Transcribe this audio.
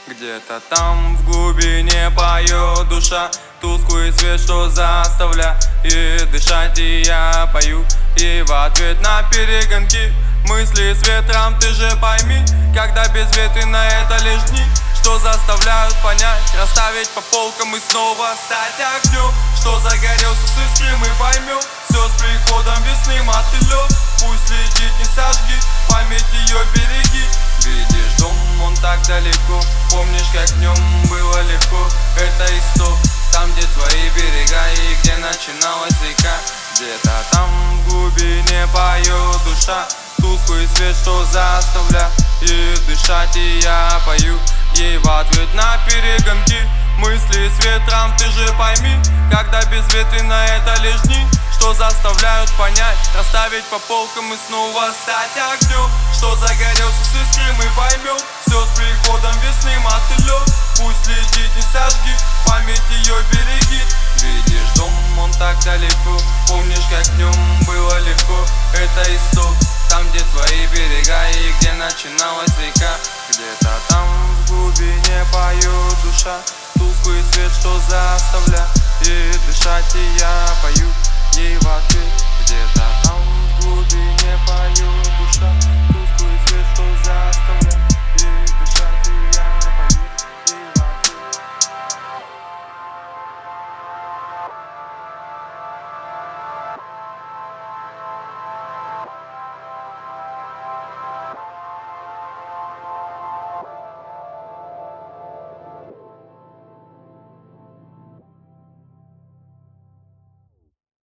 Где-то там в глубине поет душа, тусклый свет, что заставляет дышать, и я пою. И в ответ на перегонки мысли с ветром, ты же пойми, когда безветренно это лишь дни, что заставляют понять, расставить по полкам и снова стать огнем, что загорелся с искры, мы поймем все с приходом весны, мотылек. Пусть летит, не сожги, память ее береги. Видишь дом, он так далеко, помнишь, как в нем было легко. Это исток, там, где твои берега и где начиналась река. Где-то там в глубине поет душа, тусклый свет, что заставляет дышать, и я пою ей в ответ на перегонки мысли с ветром, ты же пойми, когда безветренно это лишь дни, что заставляют понять, расставить по полкам и снова стать огнем, что загорелся с искры, мы поймем все с приходом весны, мотылек. Пусть летит, не сожги, память ее береги. Видишь дом, он так далеко, помнишь, как в нем было легко. Это исток, там, где твои берега и где начиналась река. Где-то там в глубине поет душа, тусклый свет, что заставляет дышать, и я пою.